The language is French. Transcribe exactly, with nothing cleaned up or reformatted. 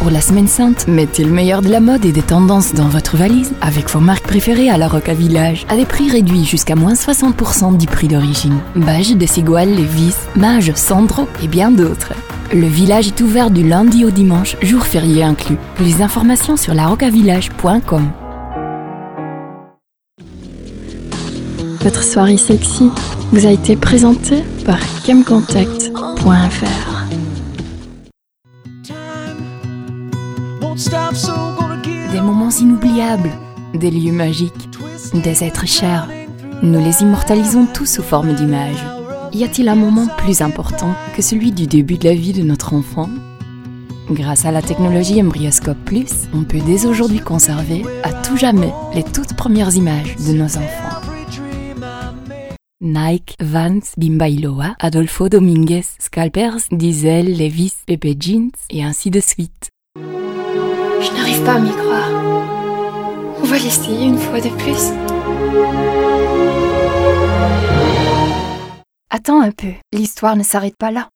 Pour la semaine sainte, mettez le meilleur de la mode et des tendances dans votre valise avec vos marques préférées à la Roca Village, à des prix réduits jusqu'à moins soixante pour cent du prix d'origine. Bage, Desigual, Levi's, Mage, Sandro et bien d'autres. Le village est ouvert du lundi au dimanche, jour férié inclus. Plus d'informations sur la roca village point com. Votre soirée sexy vous a été présentée par chemcontact point f r. Des moments inoubliables, des lieux magiques, des êtres chers. Nous les immortalisons tous sous forme d'images. Y a-t-il un moment plus important que celui du début de la vie de notre enfant ? Grâce à la technologie Embryoscope Plus, on peut dès aujourd'hui conserver à tout jamais les toutes premières images de nos enfants. Nike, Vans, Bimba-Iloa, Adolfo Dominguez, Scalpers, Diesel, Levi's, Pepe Jeans et ainsi de suite. Je n'arrive pas à m'y croire. On va l'essayer une fois de plus. Attends un peu, l'histoire ne s'arrête pas là.